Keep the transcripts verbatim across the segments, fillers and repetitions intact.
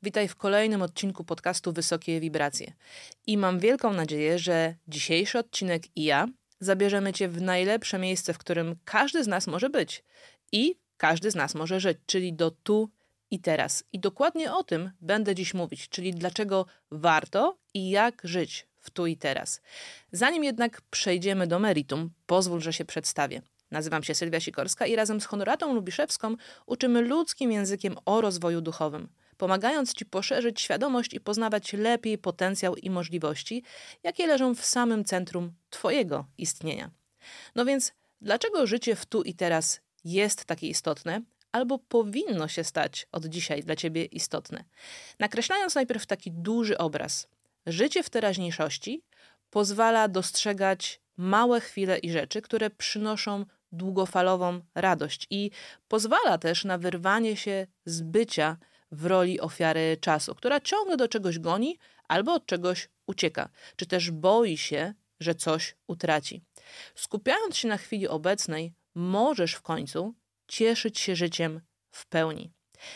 Witaj w kolejnym odcinku podcastu Wysokie Wibracje. I mam wielką nadzieję, że dzisiejszy odcinek i ja zabierzemy Cię w najlepsze miejsce, w którym każdy z nas może być i każdy z nas może żyć, czyli do tu i teraz. I dokładnie o tym będę dziś mówić, czyli dlaczego warto i jak żyć w tu i teraz. Zanim jednak przejdziemy do meritum, pozwól, że się przedstawię. Nazywam się Sylwia Sikorska i razem z Honoratą Lubiszewską uczymy ludzkim językiem o rozwoju duchowym, pomagając Ci poszerzyć świadomość i poznawać lepiej potencjał i możliwości, jakie leżą w samym centrum Twojego istnienia. No więc, dlaczego życie w tu i teraz jest takie istotne, albo powinno się stać od dzisiaj dla Ciebie istotne? Nakreślając najpierw taki duży obraz, życie w teraźniejszości pozwala dostrzegać małe chwile i rzeczy, które przynoszą długofalową radość i pozwala też na wyrwanie się z bycia w roli ofiary czasu, która ciągle do czegoś goni albo od czegoś ucieka, czy też boi się, że coś utraci. Skupiając się na chwili obecnej, możesz w końcu cieszyć się życiem w pełni.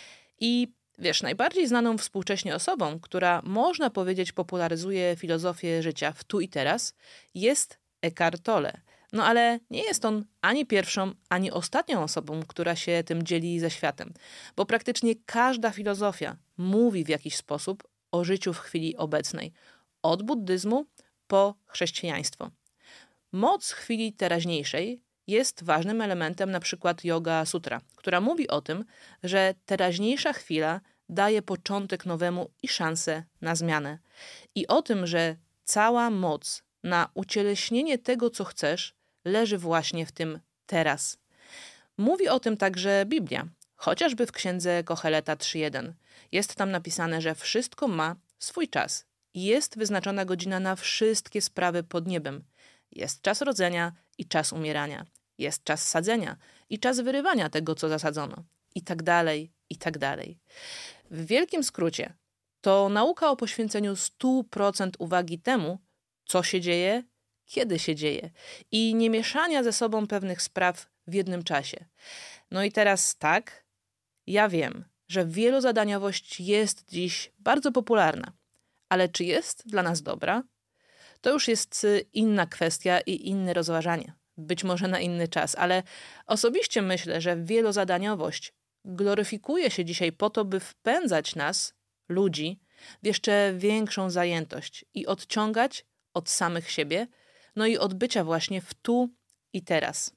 I wiesz, najbardziej znaną współcześnie osobą, która można powiedzieć popularyzuje filozofię życia w tu i teraz, jest Eckhart Tolle. No ale nie jest on ani pierwszą, ani ostatnią osobą, która się tym dzieli ze światem, bo praktycznie każda filozofia mówi w jakiś sposób o życiu w chwili obecnej, od buddyzmu po chrześcijaństwo. Moc chwili teraźniejszej jest ważnym elementem na przykład Yoga Sutra, która mówi o tym, że teraźniejsza chwila daje początek nowemu i szansę na zmianę. I o tym, że cała moc na ucieleśnienie tego, co chcesz, leży właśnie w tym teraz. Mówi o tym także Biblia, chociażby w księdze Koheleta trzy jeden. Jest tam napisane, że wszystko ma swój czas i jest wyznaczona godzina na wszystkie sprawy pod niebem. Jest czas rodzenia i czas umierania. Jest czas sadzenia i czas wyrywania tego, co zasadzono. I tak dalej, i tak dalej. W wielkim skrócie, to nauka o poświęceniu sto procent uwagi temu, co się dzieje, kiedy się dzieje i nie mieszania ze sobą pewnych spraw w jednym czasie. No i teraz tak, ja wiem, że wielozadaniowość jest dziś bardzo popularna, ale czy jest dla nas dobra? To już jest inna kwestia i inne rozważanie, być może na inny czas, ale osobiście myślę, że wielozadaniowość gloryfikuje się dzisiaj po to, by wpędzać nas, ludzi, w jeszcze większą zajętość i odciągać od samych siebie, no i od bycia właśnie w tu i teraz.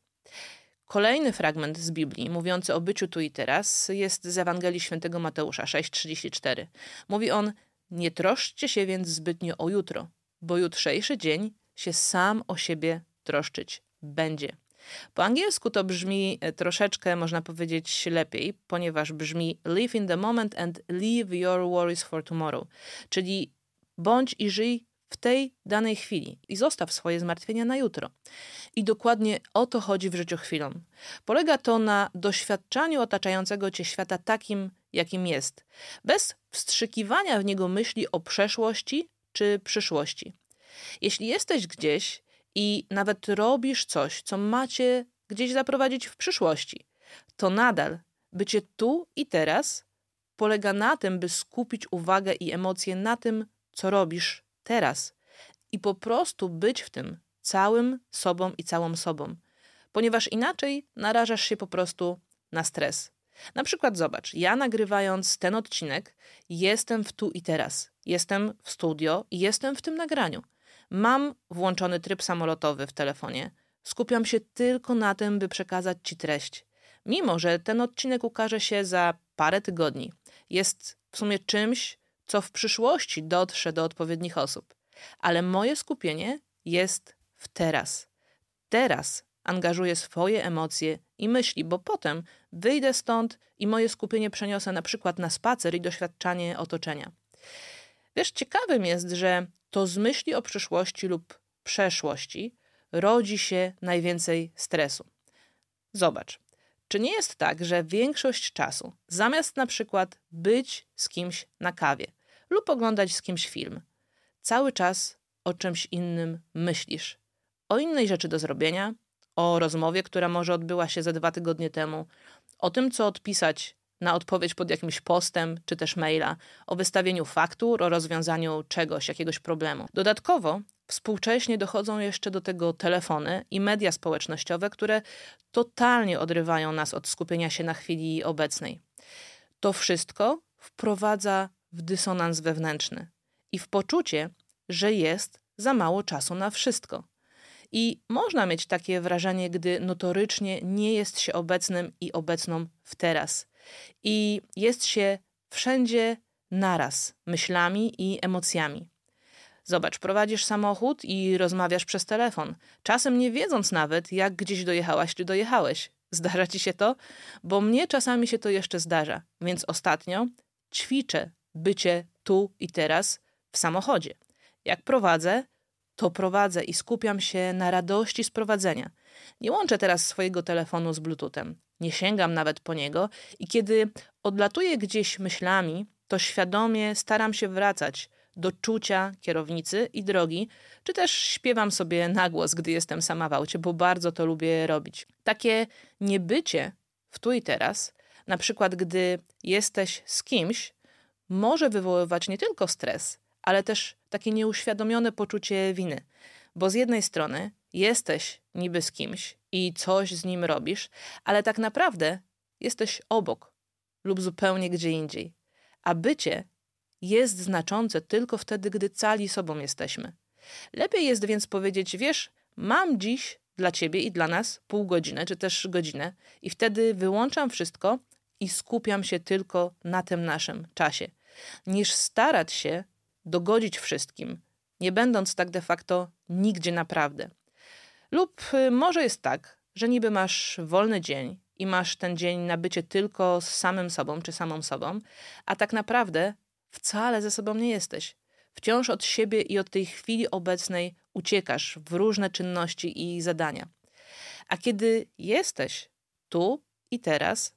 Kolejny fragment z Biblii mówiący o byciu tu i teraz jest z Ewangelii Świętego Mateusza sześć trzydzieści cztery. Mówi on: nie troszczcie się więc zbytnio o jutro, bo jutrzejszy dzień się sam o siebie troszczyć będzie. Po angielsku to brzmi troszeczkę, można powiedzieć, lepiej, ponieważ brzmi live in the moment and leave your worries for tomorrow, czyli bądź i żyj w tej danej chwili i zostaw swoje zmartwienia na jutro. I dokładnie o to chodzi w życiu chwilą. Polega to na doświadczaniu otaczającego cię świata takim, jakim jest, bez wstrzykiwania w niego myśli o przeszłości czy przyszłości. Jeśli jesteś gdzieś i nawet robisz coś, co macie gdzieś zaprowadzić w przyszłości, to nadal bycie tu i teraz polega na tym, by skupić uwagę i emocje na tym, co robisz teraz i po prostu być w tym całym sobą i całą sobą, ponieważ inaczej narażasz się po prostu na stres. Na przykład zobacz, ja nagrywając ten odcinek jestem w tu i teraz, jestem w studio i jestem w tym nagraniu. Mam włączony tryb samolotowy w telefonie, skupiam się tylko na tym, by przekazać Ci treść. Mimo że ten odcinek ukaże się za parę tygodni, jest w sumie czymś, co w przyszłości dotrze do odpowiednich osób. Ale moje skupienie jest w teraz. Teraz angażuję swoje emocje i myśli, bo potem wyjdę stąd i moje skupienie przeniosę na przykład na spacer i doświadczanie otoczenia. Wiesz, ciekawym jest, że to z myśli o przyszłości lub przeszłości rodzi się najwięcej stresu. Zobacz, czy nie jest tak, że większość czasu, zamiast na przykład być z kimś na kawie lub oglądać z kimś film, cały czas o czymś innym myślisz? O innej rzeczy do zrobienia, o rozmowie, która może odbyła się ze dwa tygodnie temu, o tym, co odpisać na odpowiedź pod jakimś postem czy też maila, o wystawieniu faktur, o rozwiązaniu czegoś, jakiegoś problemu. Dodatkowo współcześnie dochodzą jeszcze do tego telefony i media społecznościowe, które totalnie odrywają nas od skupienia się na chwili obecnej. To wszystko wprowadza w dysonans wewnętrzny i w poczucie, że jest za mało czasu na wszystko. I można mieć takie wrażenie, gdy notorycznie nie jest się obecnym i obecną w teraz. I jest się wszędzie naraz, myślami i emocjami. Zobacz, prowadzisz samochód i rozmawiasz przez telefon, czasem nie wiedząc nawet, jak gdzieś dojechałaś czy dojechałeś. Zdarza ci się to? Bo mnie czasami się to jeszcze zdarza, więc ostatnio ćwiczę bycie tu i teraz w samochodzie. Jak prowadzę, to prowadzę i skupiam się na radości z prowadzenia. Nie łączę teraz swojego telefonu z bluetoothem. Nie sięgam nawet po niego i kiedy odlatuję gdzieś myślami, to świadomie staram się wracać do czucia kierownicy i drogi, czy też śpiewam sobie na głos, gdy jestem sama w aucie, bo bardzo to lubię robić. Takie niebycie w tu i teraz, na przykład gdy jesteś z kimś, może wywoływać nie tylko stres, ale też takie nieuświadomione poczucie winy. Bo z jednej strony jesteś niby z kimś i coś z nim robisz, ale tak naprawdę jesteś obok lub zupełnie gdzie indziej. A bycie jest znaczące tylko wtedy, gdy cali sobą jesteśmy. Lepiej jest więc powiedzieć, wiesz, mam dziś dla ciebie i dla nas pół godziny, czy też godzinę i wtedy wyłączam wszystko i skupiam się tylko na tym naszym czasie, niż starać się dogodzić wszystkim, nie będąc tak de facto nigdzie naprawdę. Lub może jest tak, że niby masz wolny dzień i masz ten dzień na bycie tylko z samym sobą czy samą sobą, a tak naprawdę wcale ze sobą nie jesteś. Wciąż od siebie i od tej chwili obecnej uciekasz w różne czynności i zadania. A kiedy jesteś tu i teraz,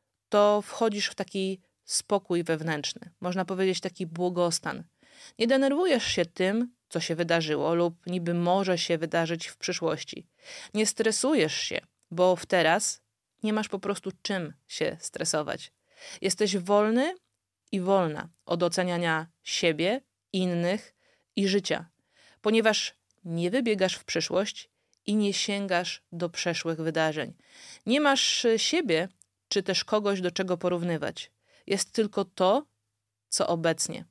to wchodzisz w taki spokój wewnętrzny, można powiedzieć taki błogostan. Nie denerwujesz się tym, co się wydarzyło lub niby może się wydarzyć w przyszłości. Nie stresujesz się, bo w teraz nie masz po prostu czym się stresować. Jesteś wolny i wolna od oceniania siebie, innych i życia, ponieważ nie wybiegasz w przyszłość i nie sięgasz do przeszłych wydarzeń. Nie masz siebie czy też kogoś, do czego porównywać. Jest tylko to, co obecnie.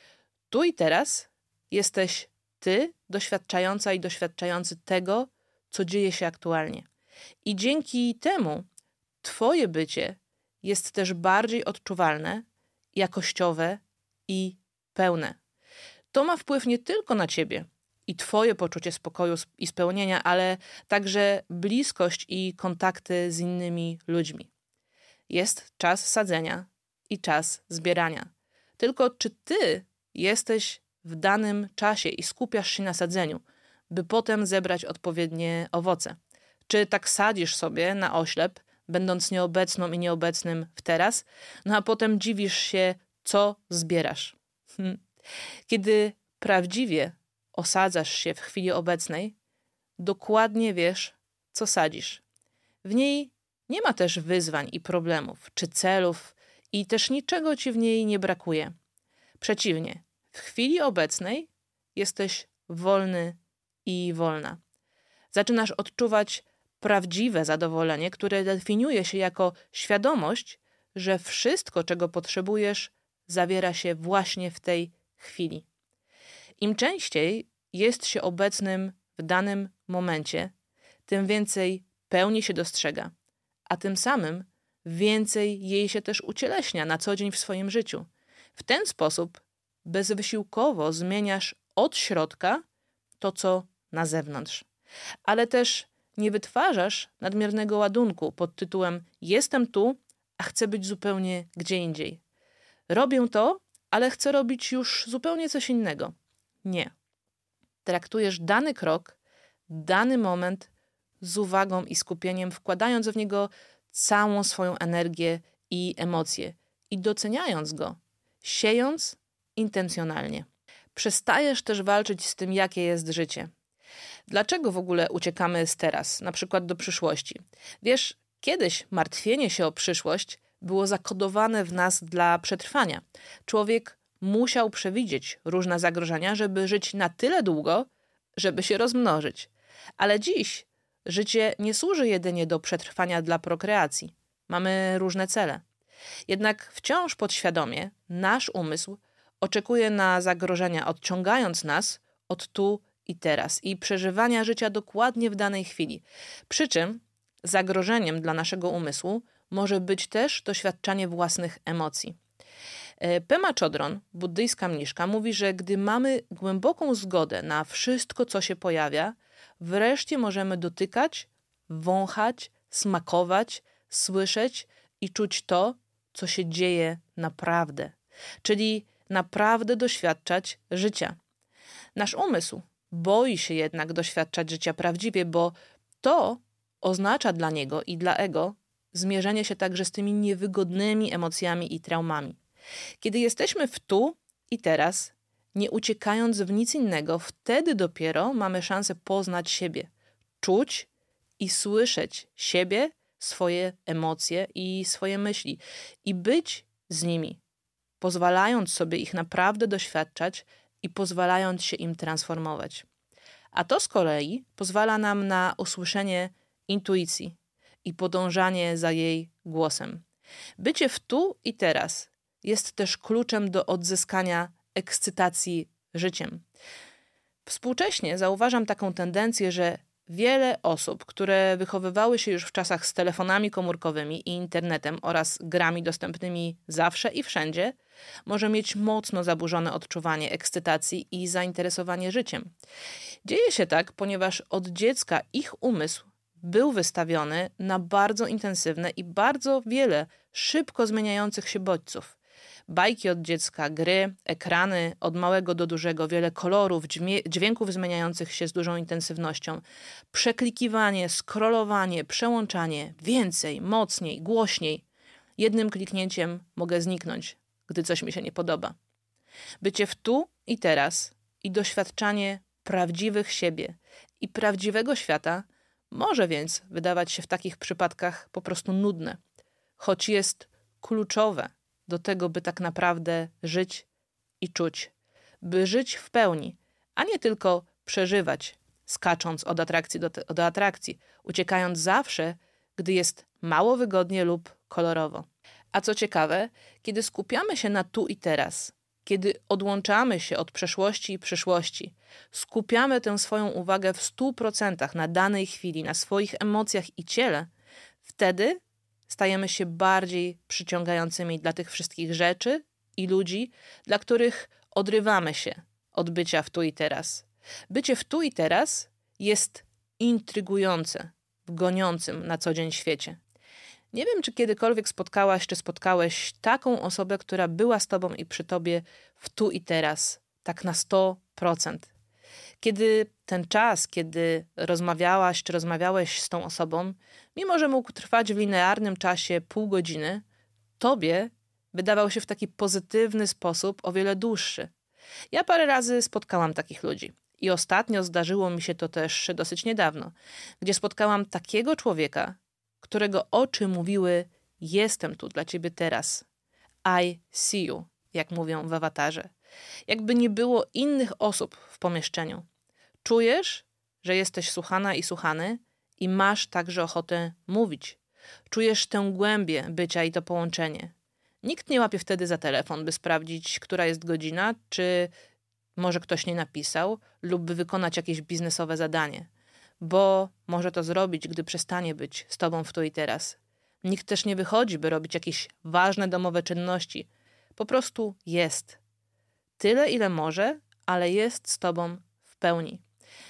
Tu i teraz jesteś ty, doświadczająca i doświadczający tego, co dzieje się aktualnie. I dzięki temu twoje bycie jest też bardziej odczuwalne, jakościowe i pełne. To ma wpływ nie tylko na ciebie i twoje poczucie spokoju i spełnienia, ale także bliskość i kontakty z innymi ludźmi. Jest czas sadzenia i czas zbierania. Tylko czy ty jesteś w danym czasie i skupiasz się na sadzeniu, by potem zebrać odpowiednie owoce? Czy tak sadzisz sobie na oślep, będąc nieobecną i nieobecnym w teraz, no a potem dziwisz się, co zbierasz? Hmm. Kiedy prawdziwie osadzasz się w chwili obecnej, dokładnie wiesz, co sadzisz. W niej nie ma też wyzwań i problemów, czy celów i też niczego ci w niej nie brakuje. Przeciwnie, w chwili obecnej jesteś wolny i wolna. Zaczynasz odczuwać prawdziwe zadowolenie, które definiuje się jako świadomość, że wszystko, czego potrzebujesz, zawiera się właśnie w tej chwili. Im częściej jest się obecnym w danym momencie, tym więcej pełni się dostrzega, a tym samym więcej jej się też ucieleśnia na co dzień w swoim życiu. W ten sposób bezwysiłkowo zmieniasz od środka to, co na zewnątrz. Ale też nie wytwarzasz nadmiernego ładunku pod tytułem jestem tu, a chcę być zupełnie gdzie indziej. Robię to, ale chcę robić już zupełnie coś innego. Nie. Traktujesz dany krok, dany moment z uwagą i skupieniem, wkładając w niego całą swoją energię i emocje i doceniając go, siejąc intencjonalnie. Przestajesz też walczyć z tym, jakie jest życie. Dlaczego w ogóle uciekamy z teraz, na przykład do przyszłości? Wiesz, kiedyś martwienie się o przyszłość było zakodowane w nas dla przetrwania. Człowiek musiał przewidzieć różne zagrożenia, żeby żyć na tyle długo, żeby się rozmnożyć. Ale dziś życie nie służy jedynie do przetrwania dla prokreacji. Mamy różne cele. Jednak wciąż podświadomie nasz umysł oczekuje na zagrożenia, odciągając nas od tu i teraz i przeżywania życia dokładnie w danej chwili. Przy czym zagrożeniem dla naszego umysłu może być też doświadczanie własnych emocji. Pema Chodron, buddyjska mniszka, mówi, że gdy mamy głęboką zgodę na wszystko, co się pojawia, wreszcie możemy dotykać, wąchać, smakować, słyszeć i czuć to, co się dzieje naprawdę. Czyli naprawdę doświadczać życia. Nasz umysł boi się jednak doświadczać życia prawdziwie, bo to oznacza dla niego i dla ego zmierzenie się także z tymi niewygodnymi emocjami i traumami. Kiedy jesteśmy w tu i teraz, nie uciekając w nic innego, wtedy dopiero mamy szansę poznać siebie, czuć i słyszeć siebie, swoje emocje i swoje myśli i być z nimi, pozwalając sobie ich naprawdę doświadczać i pozwalając się im transformować. A to z kolei pozwala nam na usłyszenie intuicji i podążanie za jej głosem. Bycie w tu i teraz jest też kluczem do odzyskania ekscytacji życiem. Współcześnie zauważam taką tendencję, że wiele osób, które wychowywały się już w czasach z telefonami komórkowymi i internetem oraz grami dostępnymi zawsze i wszędzie, może mieć mocno zaburzone odczuwanie ekscytacji i zainteresowanie życiem. Dzieje się tak, ponieważ od dziecka ich umysł był wystawiony na bardzo intensywne i bardzo wiele szybko zmieniających się bodźców. Bajki od dziecka, gry, ekrany, od małego do dużego, wiele kolorów, dźwięków zmieniających się z dużą intensywnością, przeklikiwanie, scrollowanie, przełączanie, więcej, mocniej, głośniej. Jednym kliknięciem mogę zniknąć, gdy coś mi się nie podoba. Bycie w tu i teraz i doświadczanie prawdziwych siebie i prawdziwego świata może więc wydawać się w takich przypadkach po prostu nudne, choć jest kluczowe do tego, by tak naprawdę żyć i czuć. By żyć w pełni, a nie tylko przeżywać, skacząc od atrakcji do, te, do atrakcji, uciekając zawsze, gdy jest mało wygodnie lub kolorowo. A co ciekawe, kiedy skupiamy się na tu i teraz, kiedy odłączamy się od przeszłości i przyszłości, skupiamy tę swoją uwagę w stu procentach na danej chwili, na swoich emocjach i ciele, wtedy stajemy się bardziej przyciągającymi dla tych wszystkich rzeczy i ludzi, dla których odrywamy się od bycia w tu i teraz. Bycie w tu i teraz jest intrygujące w goniącym na co dzień świecie. Nie wiem, czy kiedykolwiek spotkałaś, czy spotkałeś taką osobę, która była z tobą i przy tobie w tu i teraz, tak na sto procent. Kiedy ten czas, kiedy rozmawiałaś, czy rozmawiałeś z tą osobą, mimo że mógł trwać w linearnym czasie pół godziny, tobie wydawał się w taki pozytywny sposób o wiele dłuższy. Ja parę razy spotkałam takich ludzi. I ostatnio zdarzyło mi się to też dosyć niedawno, gdzie spotkałam takiego człowieka, którego oczy mówiły: jestem tu dla ciebie teraz. I see you, jak mówią w awatarze. Jakby nie było innych osób w pomieszczeniu. Czujesz, że jesteś słuchana i słuchany i masz także ochotę mówić. Czujesz tę głębię bycia i to połączenie. Nikt nie łapie wtedy za telefon, by sprawdzić, która jest godzina, czy może ktoś nie napisał, lub by wykonać jakieś biznesowe zadanie. Bo może to zrobić, gdy przestanie być z tobą w tu i teraz. Nikt też nie wychodzi, by robić jakieś ważne domowe czynności. Po prostu jest. Tyle, ile może, ale jest z tobą w pełni.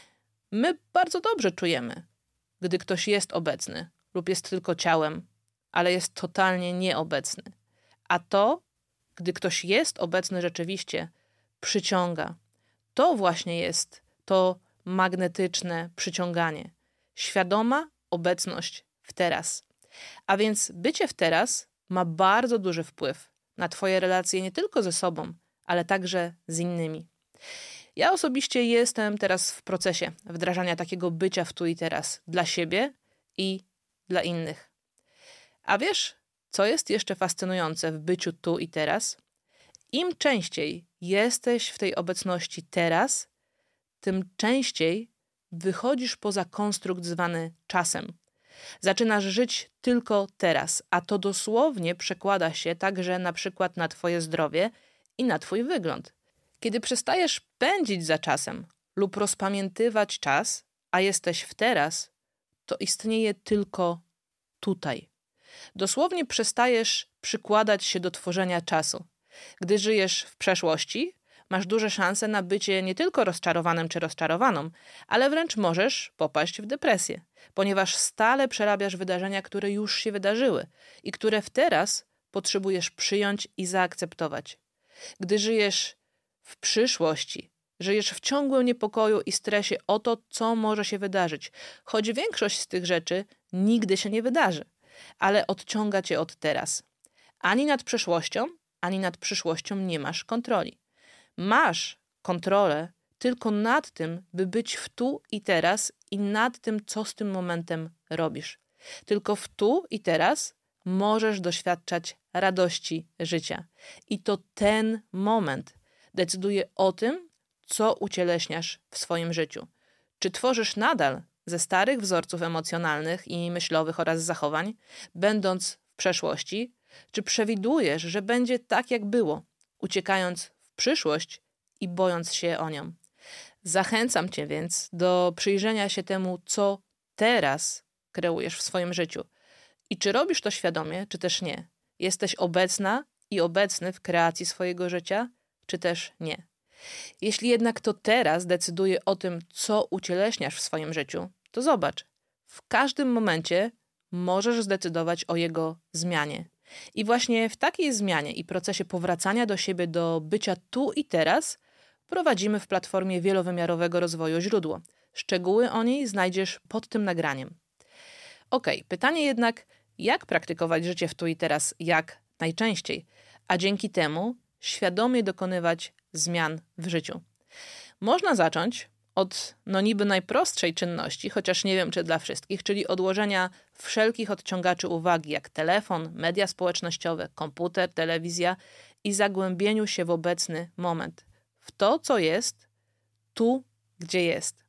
My bardzo dobrze czujemy, gdy ktoś jest obecny lub jest tylko ciałem, ale jest totalnie nieobecny. A to, gdy ktoś jest obecny rzeczywiście, przyciąga. To właśnie jest to magnetyczne przyciąganie. Świadoma obecność w teraz. A więc bycie w teraz ma bardzo duży wpływ na twoje relacje nie tylko ze sobą, ale także z innymi. Ja osobiście jestem teraz w procesie wdrażania takiego bycia w tu i teraz dla siebie i dla innych. A wiesz, Co jest jeszcze fascynujące w byciu tu i teraz? Im częściej jesteś w tej obecności teraz, tym częściej wychodzisz poza konstrukt zwany czasem. Zaczynasz żyć tylko teraz, a to dosłownie przekłada się także na przykład na twoje zdrowie i na twój wygląd. Kiedy przestajesz pędzić za czasem lub rozpamiętywać czas, a jesteś w teraz, to istnieje tylko tutaj. Dosłownie przestajesz przykładać się do tworzenia czasu. Gdy żyjesz w przeszłości, masz duże szanse na bycie nie tylko rozczarowanym czy rozczarowaną, ale wręcz możesz popaść w depresję, ponieważ stale przerabiasz wydarzenia, które już się wydarzyły i które w teraz potrzebujesz przyjąć i zaakceptować. Gdy żyjesz w przyszłości, żyjesz w ciągłym niepokoju i stresie o to, co może się wydarzyć, choć większość z tych rzeczy nigdy się nie wydarzy, ale odciąga cię od teraz. Ani nad przeszłością, ani nad przyszłością nie masz kontroli. Masz kontrolę tylko nad tym, by być w tu i teraz i nad tym, co z tym momentem robisz. Tylko w tu i teraz możesz doświadczać radości życia. I to ten moment decyduje o tym, co ucieleśniasz w swoim życiu. Czy tworzysz nadal ze starych wzorców emocjonalnych i myślowych oraz zachowań, będąc w przeszłości, czy przewidujesz, że będzie tak, jak było, uciekając w przyszłość i bojąc się o nią? Zachęcam cię więc do przyjrzenia się temu, co teraz kreujesz w swoim życiu. I czy robisz to świadomie, czy też nie? Jesteś obecna i obecny w kreacji swojego życia, czy też nie? Jeśli jednak to teraz decyduje o tym, co ucieleśniasz w swoim życiu, to zobacz, w każdym momencie możesz zdecydować o jego zmianie. I właśnie w takiej zmianie i procesie powracania do siebie, do bycia tu i teraz, prowadzimy w platformie wielowymiarowego rozwoju źródło. Szczegóły o niej znajdziesz pod tym nagraniem. Ok, pytanie jednak, jak praktykować życie w tu i teraz jak najczęściej, a dzięki temu świadomie dokonywać zmian w życiu. Można zacząć od no niby najprostszej czynności, chociaż nie wiem, czy dla wszystkich, czyli odłożenia wszelkich odciągaczy uwagi, jak telefon, media społecznościowe, komputer, telewizja i zagłębieniu się w obecny moment, w to, co jest, tu, gdzie jest.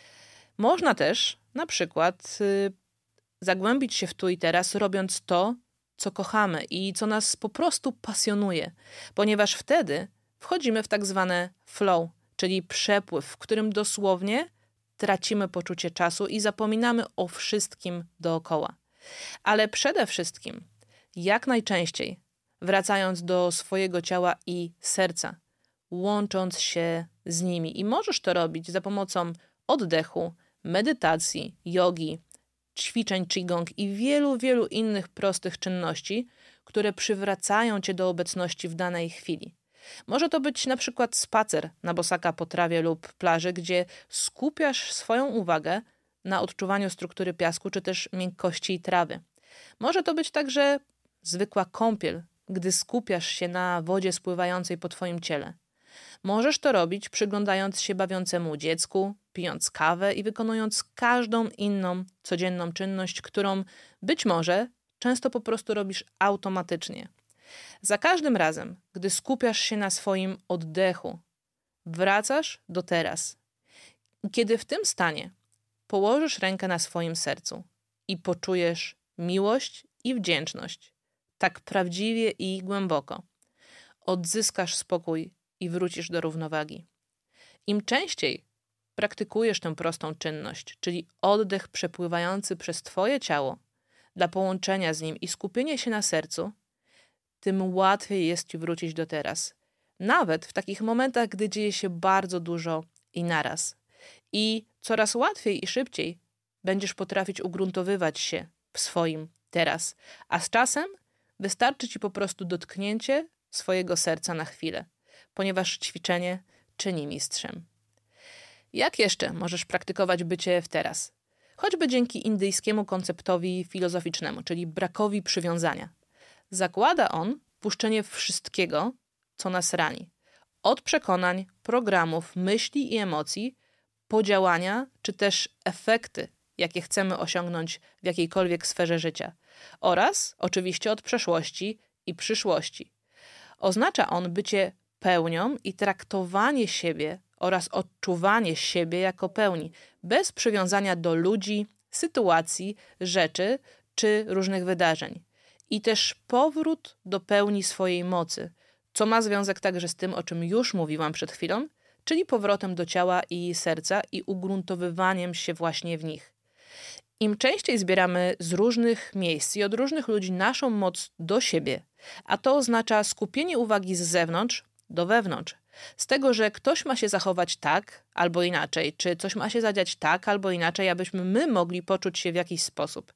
Można też na przykład y, zagłębić się w tu i teraz, robiąc to, co kochamy i co nas po prostu pasjonuje, ponieważ wtedy wchodzimy w tak zwane flow, czyli przepływ, w którym dosłownie tracimy poczucie czasu i zapominamy o wszystkim dookoła. Ale przede wszystkim, jak najczęściej, wracając do swojego ciała i serca, łącząc się z nimi. I możesz to robić za pomocą oddechu, medytacji, jogi, ćwiczeń qigong i wielu, wielu innych prostych czynności, które przywracają cię do obecności w danej chwili. Może to być na przykład spacer na bosaka po trawie lub plaży, gdzie skupiasz swoją uwagę na odczuwaniu struktury piasku czy też miękkości trawy. Może to być także zwykła kąpiel, gdy skupiasz się na wodzie spływającej po twoim ciele. Możesz to robić przyglądając się bawiącemu dziecku, pijąc kawę i wykonując każdą inną codzienną czynność, którą być może często po prostu robisz automatycznie. Za każdym razem, gdy skupiasz się na swoim oddechu, wracasz do teraz. I kiedy w tym stanie położysz rękę na swoim sercu i poczujesz miłość i wdzięczność, tak prawdziwie i głęboko, odzyskasz spokój i wrócisz do równowagi. Im częściej praktykujesz tę prostą czynność, czyli oddech przepływający przez twoje ciało dla połączenia z nim i skupienie się na sercu, tym łatwiej jest ci wrócić do teraz. Nawet w takich momentach, gdy dzieje się bardzo dużo i naraz. I coraz łatwiej i szybciej będziesz potrafić ugruntowywać się w swoim teraz. A z czasem wystarczy ci po prostu dotknięcie swojego serca na chwilę, ponieważ ćwiczenie czyni mistrzem. Jak jeszcze możesz praktykować bycie w teraz? Choćby dzięki indyjskiemu konceptowi filozoficznemu, czyli brakowi przywiązania. Zakłada on puszczenie wszystkiego, co nas rani. Od przekonań, programów, myśli i emocji, po działania, czy też efekty, jakie chcemy osiągnąć w jakiejkolwiek sferze życia. oraz oczywiście od przeszłości i przyszłości. Oznacza on bycie pełnią i traktowanie siebie oraz odczuwanie siebie jako pełni, bez przywiązania do ludzi, sytuacji, rzeczy czy różnych wydarzeń. I też powrót do pełni swojej mocy, co ma związek także z tym, o czym już mówiłam przed chwilą, czyli powrotem do ciała i serca i ugruntowywaniem się właśnie w nich. Im częściej zbieramy z różnych miejsc i od różnych ludzi naszą moc do siebie, a to oznacza skupienie uwagi z zewnątrz do wewnątrz, z tego, że ktoś ma się zachować tak albo inaczej, czy coś ma się zadziać tak albo inaczej, abyśmy my mogli poczuć się w jakiś sposób,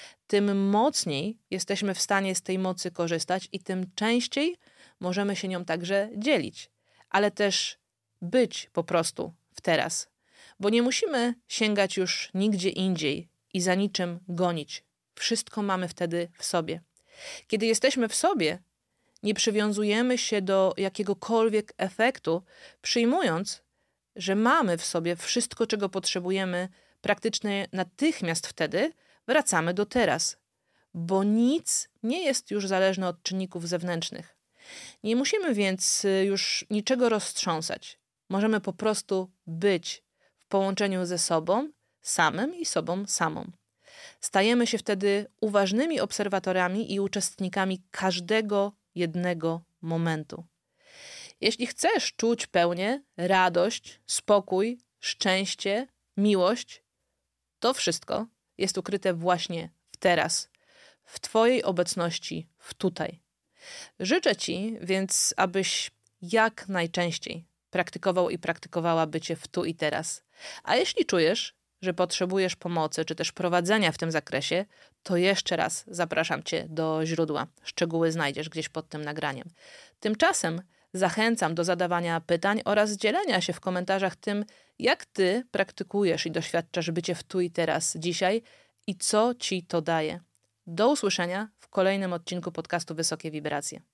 tym mocniej jesteśmy w stanie z tej mocy korzystać i tym częściej możemy się nią także dzielić, ale też być po prostu w teraz, bo nie musimy sięgać już nigdzie indziej i za niczym gonić. Wszystko mamy wtedy w sobie. Kiedy jesteśmy w sobie, nie przywiązujemy się do jakiegokolwiek efektu, przyjmując, że mamy w sobie wszystko, czego potrzebujemy, praktycznie natychmiast wtedy wracamy do teraz, bo nic nie jest już zależne od czynników zewnętrznych. Nie musimy więc już niczego roztrząsać. Możemy po prostu być w połączeniu ze sobą, samym i sobą samą. Stajemy się wtedy uważnymi obserwatorami i uczestnikami każdego jednego momentu. Jeśli chcesz czuć pełnię, radość, spokój, szczęście, miłość, to wszystko jest ukryte właśnie w teraz, w Twojej obecności, w tutaj. Życzę Ci więc, abyś jak najczęściej praktykował i praktykowała bycie w tu i teraz. A jeśli czujesz, że potrzebujesz pomocy, czy też prowadzenia w tym zakresie, to jeszcze raz zapraszam Cię do źródła. Szczegóły znajdziesz gdzieś pod tym nagraniem. Tymczasem zachęcam do zadawania pytań oraz dzielenia się w komentarzach tym, jak Ty praktykujesz i doświadczasz bycie w tu i teraz dzisiaj i co Ci to daje. Do usłyszenia w kolejnym odcinku podcastu Wysokie Wibracje.